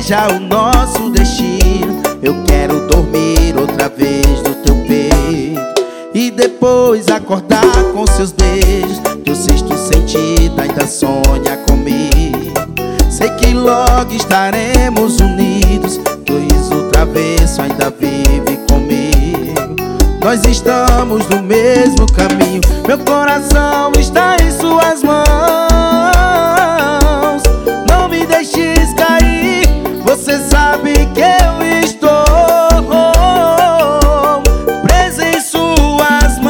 seja o nosso destino. Eu quero dormir outra vez no teu peito e depois acordar com seus beijos. Teu sexto sentido ainda sonha comigo. Sei que logo estaremos unidos. Teu riso travesso ainda vive comigo. Nós estamos no mesmo caminho. Meu coração está em suas mãos. Não me deixes cair. Você sabe que eu estou preso em suas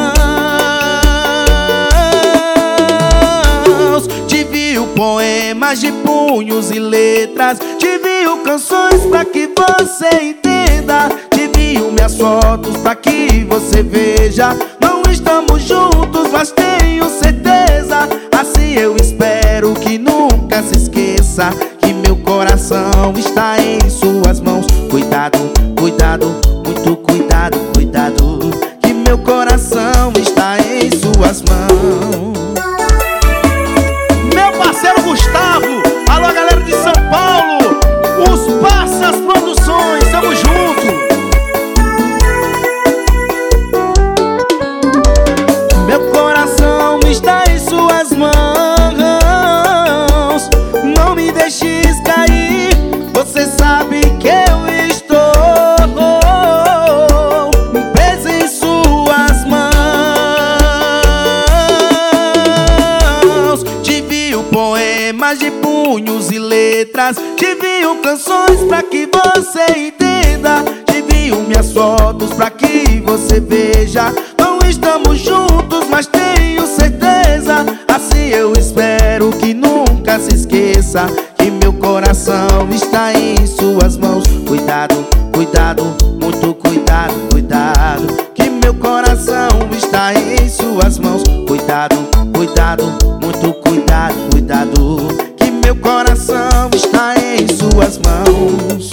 mãos. Te envio poemas de punhos e letras. Te envio canções pra que você entenda. Te envio minhas fotos pra que você veja. Não estamos juntos, mas tenho certeza. Assim eu espero que nunca se esqueça que meu coração está em suas mãos. Cuidado, cuidado, muito cuidado, cuidado, que meu coração está em suas mãos. Meu parceiro Gustavo, alô galera de São Paulo, os Passas Produções, tamo junto. Meu coração está em suas mãos. Não me deixes cair. Você sabe que eu estou preso em suas mãos. Te envio poemas de punhos e letras. Te envio canções pra que você entenda. Te envio minhas fotos pra que você veja. Não estamos juntos, mas tenho certeza. Assim eu espero que nunca se esqueça que meu coração está em suas mãos. Cuidado, cuidado, muito cuidado, cuidado, que meu coração está em suas mãos. Cuidado, cuidado, muito cuidado, cuidado, que meu coração está em suas mãos.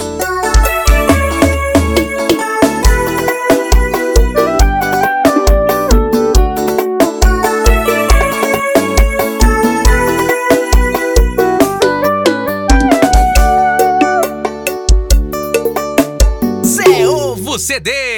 Zé Ovo CD.